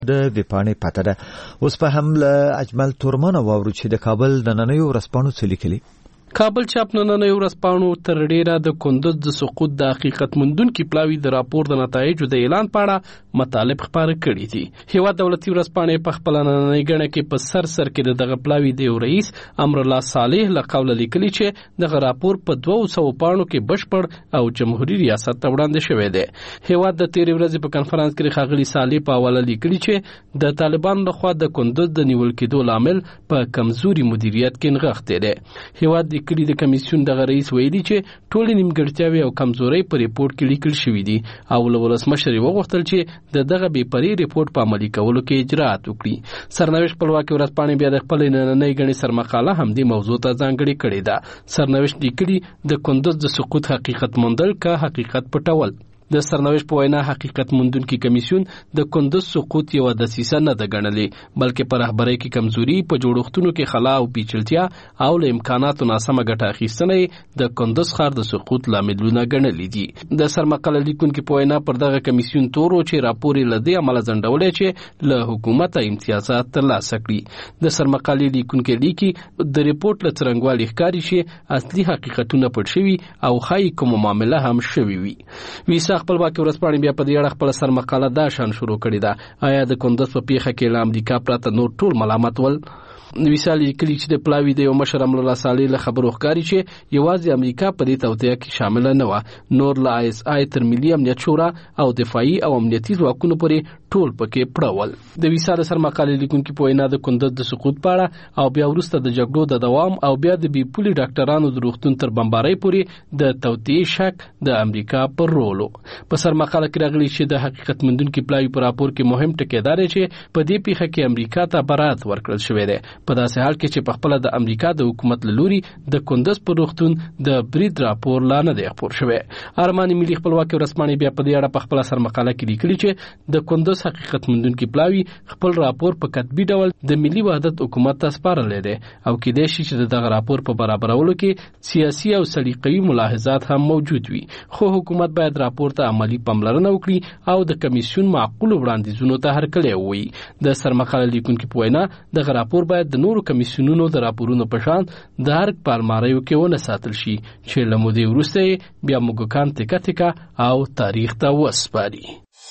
د ویپانې پته ده. اوس په هم له اجمل تورمن واورو چې د کابل نننیو ورځپاڼو څه لیکلي. کابل چاپ نننیو ورځپاڼو تر ډیره د کندوز د سقوط د حقیقت موندونکي پلاوي د راپور د نتایجو د اعلان په اړه مطالب خپاره کړي دي. هیواد دولتي ورځپاڼې په خپل نننۍ غڼه کې په سر کې دغه پلاوي د رئیس امر الله صالح له قوله لیکلي چې دغه راپور په 200 پاڼو کې بشپړ او جمهوریت ریاست ته وړاندې شوی دی. هیواد د تیرې ورځې په کانفرنس کې خاغلی صالح په حواله لیکلي چې د طالبان لخوا د کندوز د نیول کېدو لامل په کمزوري مدیریت کې نغښتې ده. هیواد کلی د کمیسیون دغه رئیس ویلي چې ټول نیمګړتیاوې او کمزورۍ په ریپورت کې لیکل شوې دي او له ولسمشر وغوښتل چې دغه بې پرې ریپورت په عملي کولو کې اجرات وکړي. سرنوشت خپلواکي ورځپاڼې بیا د خپل نننۍ غڼې سرمقاله هم دې موضوع ته ځانګړې کړې ده. سرنوشت لیکلي د کندوز د سقوط حقیقت موندل که حقیقت پټول. د سرنوشت په وینا حقیقت موندونکي کمیسیون د کندوز سقوط یو دسیسه نه ده ګڼلې بلکې په رهبرۍ کې کمزوري په جوړښتونو کې خلا او پیچلتیا او له امکاناتو ناسمه ګټه اخیستنه د کندوز ښار د سقوط لاملونه ګڼلې دي. د سرمقاله لیکونکي په وینا پر دغه کمیسیون تورو چې راپور یې له دې عمله ځنډولې چې له حکومت امتیازات ترلاسه کړي. د سرمقالې لیکونکي لیکي د ریپورت له څرنګوالي ښکاري چې اصلي حقیقتونه پټ شوي او ښایي کومه معامله هم شوې وي. خپلواکي ورځپاڼې بیا په دې اړه خپل سرمقاله دا شان شروع کړې ده. آیا د کندوز په پیښه کې له امریکا پرته نور ټول ملامت ول؟ ویسال لیکلي چې د پلاوي د یو مشر امر الله صالح له خبرو ښکاري چې یوازې امریکا په دې توطیه کې شامل نه و، نور له ISI تر ملي امنیت شورا او دفاعي او امنیتي ځواکونو پورې ټول پکې پړول. د ویسال سرمقالې لیکونکي په وینا د کندوز د سقوط په اړه او بیا وروسته د جګړو د دوام او بیا د بي پولي ډاکټرانو د روغتون تر بمبارۍ پورې د توطیه شک د امریکا پر رولو. په سرمقاله کې راغلي چې د حقیقت موندونکي پلاوي پر راپور کې مهم ټکی دا دی چې په دې پیښه کې امریکا ته برات ورکړل شوې ده. په داسې حال کې چې په خپل د امریکا د حکومت له لوري د کندوز پر روغتون د برید راپور لا نه دی خپور شوی. ارماني ملي خپلواکي ورځپاڼې بیا په دې اړه په خپل سرمقاله کې لیکلي چې د کندوز حقیقت موندونکي پلاوي خپل راپور په کتبي ډول د ملي وحدت حکومت ته سپارلی دی او کېدای شي چې دغه راپور په برابرولو کې سیاسي او سلیقوي ملاحظات هم موجود وي، خو حکومت باید راپور ته عملی پاملرنه وکړي او د کمیسیون معقول وړاندیزونو ته هرکلی ووایي. د سرمقاله لیکونکي په وینا دغه راپور باید د نورو کمیسیونونو د راپورونو په شان د هر پالماریو کې ونه ساتل شي چې له مودې وروسته بیا موږکان تکه تکه او تاریخ ته وسپاري.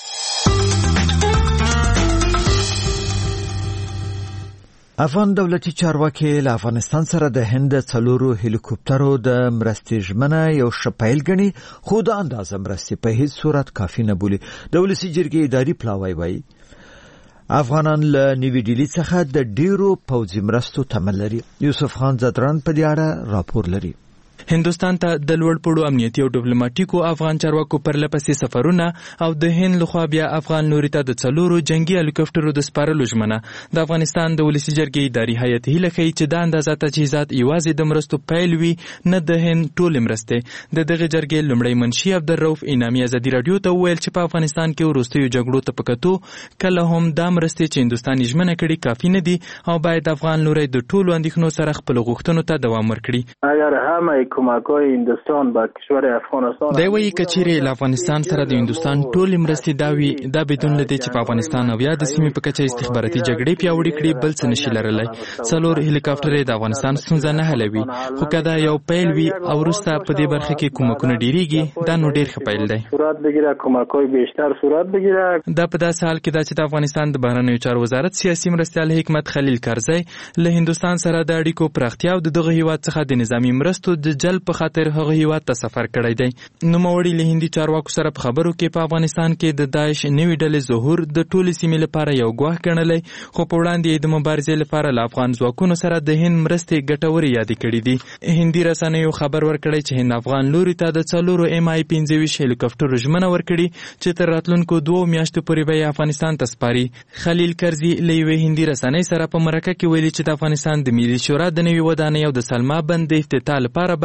افغان دولتي چارواکي له افغانستان سره د هند 4 هلیکوپټرو د مرستې ژمنه یو شپایل غني، خو د اندازه مرستې په هیڅ صورت کافي نه بولي. د ولسي جرګې اداري پلاوی وایي افغانان له نیوی ډیلی څخه د ډیرو پوځي مرستو تمه لري. یوسف خان زدران په دې اړه راپور لري. هندوستان ته د لوړ پوړو امنیتي او ډیپلوماټیکو افغان چارواکو پرلپسې سفرونه او د هند لخوا بیا افغان لوري ته د 4 جنگي هلیکوپټرو د سپارلو ژمنه. د افغانستان د ولسي جرګې اداري هیئت هیله کوي چې د اندازه تجهیزات یوازې د مرستو پیل وي، نه د هند ټولې مرستې. د دغه جرګې لومړی منشي عبدالرؤف انعامي ازادي راډیو ته وویل چې په افغانستان کې وروستیو جګړو ته په کتو کله هم دا مرستې چې هندوستان یې ژمنه کړې کافي نه دي او باید افغان لوري د ټولو اندېښنو سره خپل غوښتنو ته دوام ورکړي. اگر همه کمک‌های هندوستان به کشور افغانستان دی وایي کچېرې له افغانستان سره د هندوستان ټولې مرستې دا وي، دا بدون له دې چې په افغانستان او یا د سیمې په کچه استخباراتي جګړې پیاوړې کړي بل څه نشي لرلی. 4 هلیکاپټرې د افغانستان ستونزه نه حلوي، خو که دا یو پیل وي او وروسته په دې برخه کې کومکونه ډېرېږي دا نو ډېر ښه پیل دی. صورت بگیره کمک‌های بیشتر صورت بگیره. دا په داسې حال کې دا چې د افغانستان د بهرنیو چارو وزارت سیاسي مرستیال حکمت خلیل کرزی له هندوستان سره د اړیکو پراختیا او دغه هیواد څخه د نظامی مرستو د جلب په خاطر هغه هیواد ته سفر کړی دی. نوموړي له هندي چارواکو سره په خبرو کې په افغانستان کې د داعش نوې ډلې ظهور د ټولې سیمې لپاره یو ګواښ ګڼلی، خو په وړاندې د مبارزې لپاره له افغان ځواکونو سره د هند مرستې ګټورې یادې کړې دي. هندي رسنیو خبر ورکړی چې هند افغان لوري ته د 4 MI-25 هلیکوپټرو ژمنه ورکړي چې تر راتلونکو 2 میاشتو پورې به افغانستان ته سپاري. خلیل کرزي له یوې هندي رسنۍ سره په مرکه کې ویلي چې د افغانستان د ملي شورا د نوي ودانۍ او د سلما بند د افتتاح لپاره به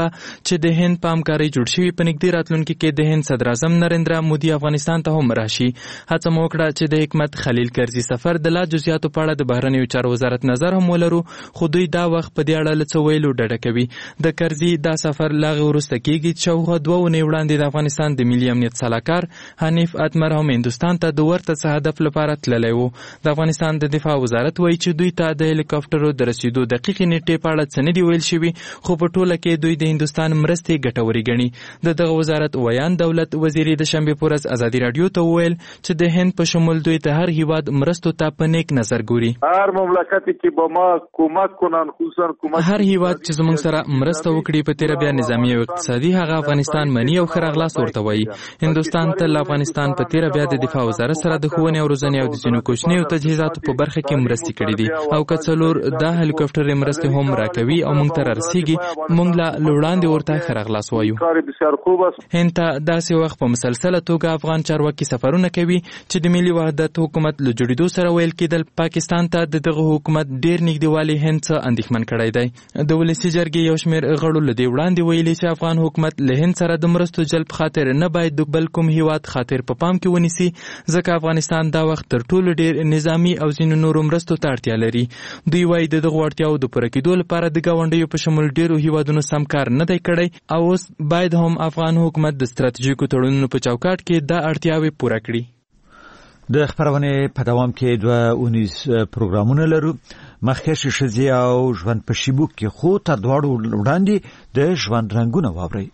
وکړه چې د هند په همکارۍ جوړ شوي په نږدې راتلونکي کې د هند صدر اعظم نریندرا مودي افغانستان ته هم راشي. هڅه مو وکړه چې د حکمت خلیل کرزي سفر د لا جزئیاتو په اړه د بهرنیو چارو وزارت نظر هم ولرو، خو دوی دا وخت په دې اړه له څه ویلو ډډه کوي. د کرزي دا سفر لا غ وروسته کېږي چې شاوخوا 2 اونۍ وړاندې د افغانستان د ملي امنیت سلاکار حنیف اتمر هم هندوستان ته د ورته څه هدف لپاره تللی و. د افغانستان د دفاع وزارت وایي چې دوی ته د هلیکاپټرو د رسیدو دقیقې نیټې په اړه څه نه دي ویل شوي، خو په ټوله کې دوی د هندوستان مرستې ګټورې ګڼي. د دغه وزارت ویان دولت وزیري د شنبې په ورځ ازادي راډیو ته وویل چې د هند په شمول دوی ته هر هیواد مرستو ته په نیک نظر ګوري. هر مملکت چې به ما کومک کنن، خصوصا کومک هر هیواد چې زموږ سره مرسته وکړي په تیر بیا نظامی او اقتصادي، هغه افغانستان مني او خراغلاس ورته وایي. هندوستان تل افغانستان په تیر بیا د دفاع وزارت سره د ښوونې او روزنې او د ځینو کوچنیو تجهیزاتو په برخه کې مرستې کړې دي، او که څلور دا هلیکاپټر مرستې هم راکوي او موږ ته رسیږي، موږ لا وړاندې ورته خراغلاس وایو. هند ته داسې وخت په مسلسله توګه افغان چارواکي سفرونه کوي چې د ملي وحدت حکومت له جوړېدو سره ویل کېدل پاکستان ته د دغه حکومت ډېر نږدېوالی هند څه اندېښمن کړی دی. د ولسي جرګې یو شمېر غړو له دې وړاندې ویلي چې افغان حکومت له هند سره د مرستو جلب خاطر نه باید د بل کوم هیواد خاطر په پام کې ونیسي، ځکه افغانستان دا وخت تر ټولو ډېر نظامی او ځینو نورو مرستو ته اړتیا لري. دوی وایي د دغو اړتیاو د پوره کېدو لپاره د ګاونډیو په شمول ډېرو هیوادونو سم کار نه دی کړی، او اوس باید هم افغان حکومت د ستراتیژیکو تړونونو په چوکاټ کې دا اړتیاوې پوره کړي. د خبرونې په دوام کې 2 اونیز پروګرامونه لرو. مخکښ ښځې او ژوند په شیبو کې خو تر دواړو وړاندې د ژوند رنګونه واورئ.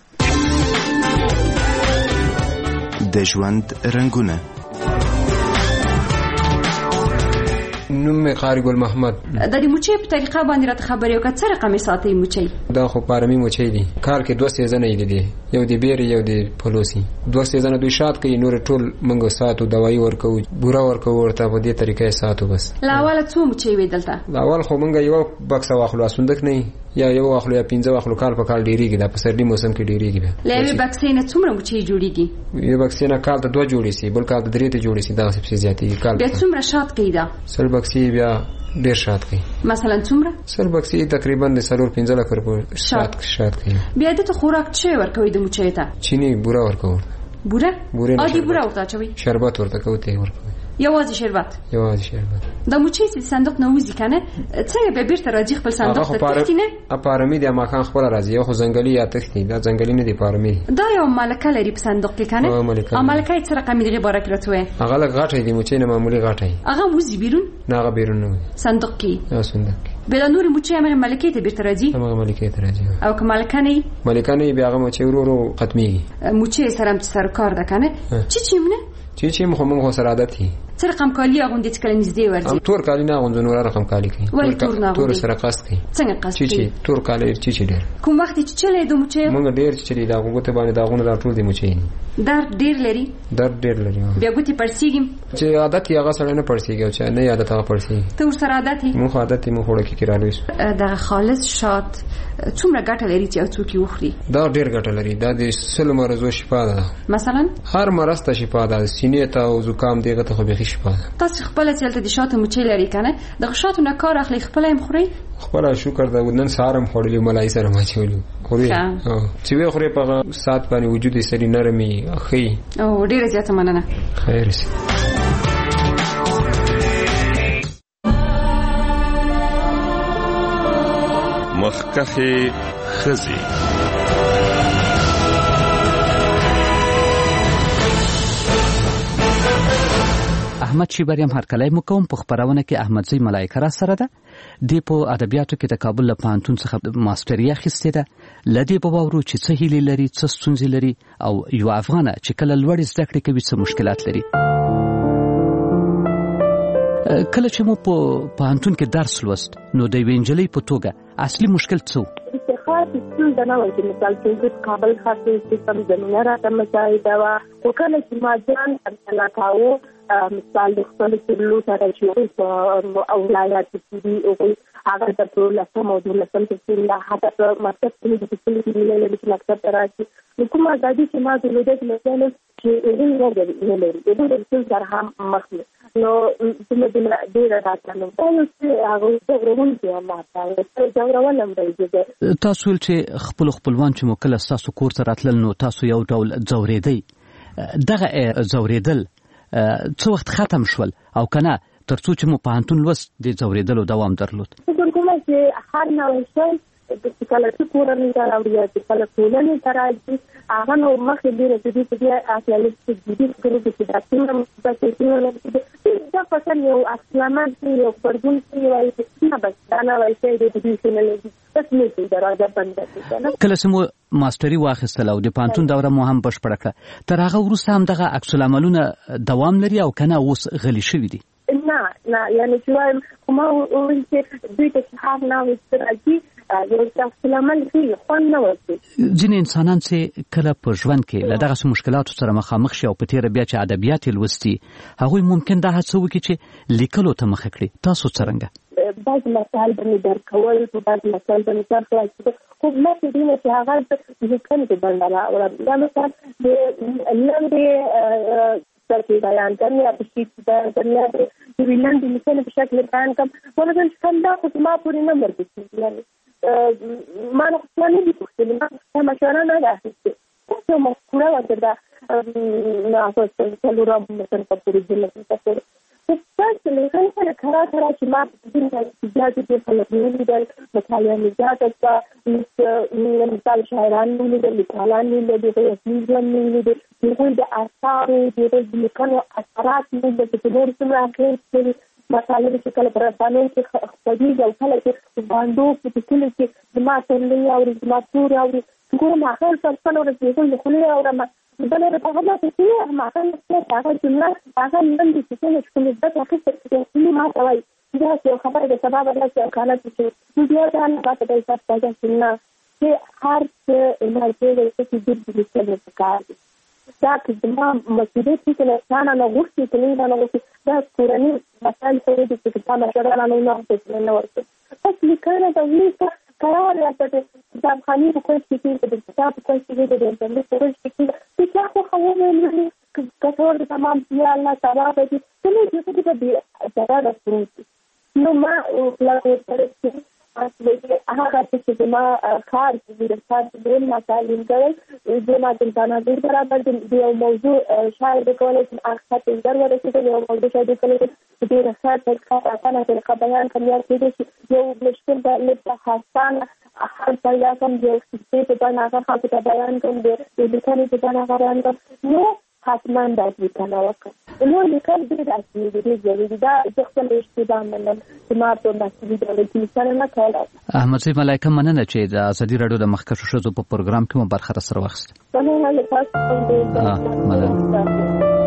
د ژوند رنګونه. نوم می قاری ګل محمد. د دې موچي په طریقه باندې راته خبرې وکړه څه رقم ساتي موچي؟ دا خو پارمي موچي دي. کال کې 2 سیزنه دي، یو دی بیر یو دی پلوسی. 2 سیزنه دوی شات کوي، نور ټول منګو ساتو دوايي ورکو، بورا ورکو، ورته په دې طریقې ساتو. بس لا اول څو موچي وې دلته؟ لا اول خو منګه یو بکس واخلو، اسوندک نه یا یو واخلو یا 15 واخلو، کال په کال ډیریږي، دا په سردي موسم کې ډیریږي. لوي بکسینه څومره موچي جوړیږي؟ یو بکسینه کال ته 2 جوړی سي، بل کال ته 3 ته جوړی سي، دا څه زیاتې کال. بیا څومره شات کوي دا؟ سل بکسی بیا ډیر شات کوي. مثلا څومره؟ سل بکسی تقریبا د 4-15 لک روپے شات کوي. بیا د خوراک څه ورکوي د موچي ته؟ چینی بورا ورکو. بورا؟ ادي بورا ورته چوي. شربت ورته کوي ورکوي. یوازې شربت. د موچي صندوق نه وځي کنه، څنګه به بیرته راځي خپل صندوق ته تختینه؟ اپارمی د ماکان خپل راځي، یو خو ځنګلي یا تختی، دا ځنګلي نه دی پارمی. دا یو ملکه لري په صندوق کې کنه؟ ملکه څه رقم دی غبره کړتوي؟ هغه لږ غټه دی، موچي نه معمولی غټه. هغه وځي بیرون؟ نه هغه بیرون نه. صندوق کې. یا صندوق کې. بل نور موچي هغه ملکه ته بیرته راځي؟ هغه ملکه ته راځي. او که ملکه نه بیا هغه موچي ورو ختمي. موچي سره سرکار ده کنه؟ چی مخ موږ سره عادت دي. څه رقم کالی اغوندې چې کله نږدې ورځي؟ ام تور کالی نه اغوندو، نور رقم کالی کوي. تور سره قصد کوي. څنګه قصد کوي؟ چی تور کالی چی ډیر. کوم وخت چې چلې د موچي؟ موږ ډیر چلی دا غوته باندې دا غونه راټول دي موچي. درد ډیر لري. بیا ګوتې پړسیږي. چې عادت یې هغه سره نه پړسیږي، او چې نه عادت هغه پړسیږي. ته ورسره عادت یې؟ موږ عادت یې، موږ وړه کې کړالو. دا خالص شات څومره ګټه لري چې څوک یې وخوري؟ دا ډیر ګټه لري. دا د سل مرزو شفا ده. مثلا هر مرز ته شفا ده، سینې ته او زکام دیغه ته خو به شفا ده. تاسو خپل چلته د شاتو موچي لري کنه؟ د شاتو نه کار اخلي، خپل هم خوري؟ خپل شکر دا ودن سارم خورلې ملای سره ما چولو خوري. چې وی خوري په سات باندې وجود یې سړي نرمي اخی. او ډیره زیاته مننه. خیر سي. مخکخي خزي. احمد شیبریم هرکلی مو کوم. په خبرونه کې احمدزی ملائکه را سره ده. دی په ادبیاتو کې د کابل له پوهنتون څخه ماستري اخیستې ده. له دې به واورو چې څه هیلې لري، څه ستونزې لري، او یو افغانه چې کله لوړې زده کړې کوي څه مشکلات لري. کله چې مو په پوهنتون کې درس لوست، نو د یوې نجلۍ په توګه اصلي مشکل څه و؟ خاص ستونزه نه وه چې مثال چې کابل خاصه سیستم زمینه راته مساعده وه، خو کله چې ما ځان پرتله کاوه مثال د خپل سلو سره چې په اولایات کې دي هغه د 13 او 14 تفصیل لا حتی په مکتب کې د تفصیل کې ملي مکتب راځي. نو کومه ازادي چې ما درلوده چې مثلا چې علم نه لري د دې سره هم مخ نو زموږ د ډیره راځنو چې هغه څنګه کې ماته چې ځورول هم دی تاسو چې خپلوان چې مو کله تاسو کور ته راتلل نو تاسو یو ډول ځورېدی دغه ځورېدل څو وخت ختم شول او کنه ترڅو چې مو پانتون لوست د ځورېدلو دوام درلود کومه چې هر نوې شی د کله چې کورنۍ راوړي چې کله ټولنې راځي هغه نو مخکې ډېر د دې چې اصلي چې د دې کړو چې دا څنګه دا پسند یو اصلاً یو پرګون یو چې نه بس نه وایي چې د دې څنګه بس نه دروازه بند کړه کله چې مو ماستری واخیستل او د پانتون دوره مو هم بشپړه کړه تر هغه وروسته هم دغه عکس العملونه دوام لري او کنه اوس غلي شوي دي نه یعنی چې کومه وایي چې دوی ته هغه نه وسترګي یو څه عمل کوي خو نه وځي ځینې انسانان چې کله په ژوند کې له دغه مشکلاتو سره مخامخ شي او په تیر بیا چې ادبیات لوستي هغوی ممکن دا هڅه وکړي چې لیکلو ته مخه کړي تاسو څرنګه بعض مسائل باندې درکول په بعض مسائل باندې تاسو خو ما چې دینه چې هغه د لیکنې باندې او دا مثلا د لنډه ترکیب بیان کرنے یا تشریح بیان کرنے یا ویلن دی مثال په شکل بیان کوم ولکه څنګه خو ما پوری نه مرګي یعنی ما نو څه نه دي چې ما مشوره نه راځي څه مشوره ورته نه تاسو څه لورم مثلا په پوری ځل تاسو څه لیکل سره خرا چې ما د دې چې په لوري د مطالعه نجات او مثال شاعران نه لیکلان نه دي د اسلام نه دي د آثار د لیکنو اثرات نه د څلور سره اخلي مطالعه چې کله پر افغاني کې خپلې او کله چې باندې په کله چې ما ټولې او د ماتور او کوم اخر څه نو رسېږي خو نه او ما بلې په هغه کې ما څنګه هغه چې هغه نن دي چې څنګه د تاسو چې ما توای دا څه خبره د سبب راځي کله چې بیا دا نه پاتې ده چې نه چې هر څه انرژي چې د دې څه نه کار دا چې ما مسؤلیت چې نه غوښتي چې نه غوښتي دا کورنۍ مسائل ته د څه ما شرع نه نه ورته پس لیکنه دا ویسه قرار راځي چې خاني په کوم کې د کتاب په کوم کې د انټرنیټ په کوم کې چې خو خو مې کثور تمام یا الله تعالی دې څه چې دې دا راځي نو ما لا ورته هغه چې ما کار کوي د تاسو د مسائل کوي د ما د تنظیم برابر د یو موضوع شاید د کولای شي اخته تر ورته د یو موضوع شاید د کولای شي د رسالت په اړه د بیان کوي چې یو مشکل د لپاره هر ځای کوم یو څه په اړه هغه بیان کوي د لیکنې په اړه بیان کوي نو حتما دا لیکنه وکړه نو لیکل دې راځي دې ضروري دا چې خپل اشتباه منل چې ما په مسؤلیت باندې سره نه کړل احمد سید ملایکه مننه چې د ازادي رادیو د مخکښو شوزو په پروګرام کې مو برخه سره واخیسته مننه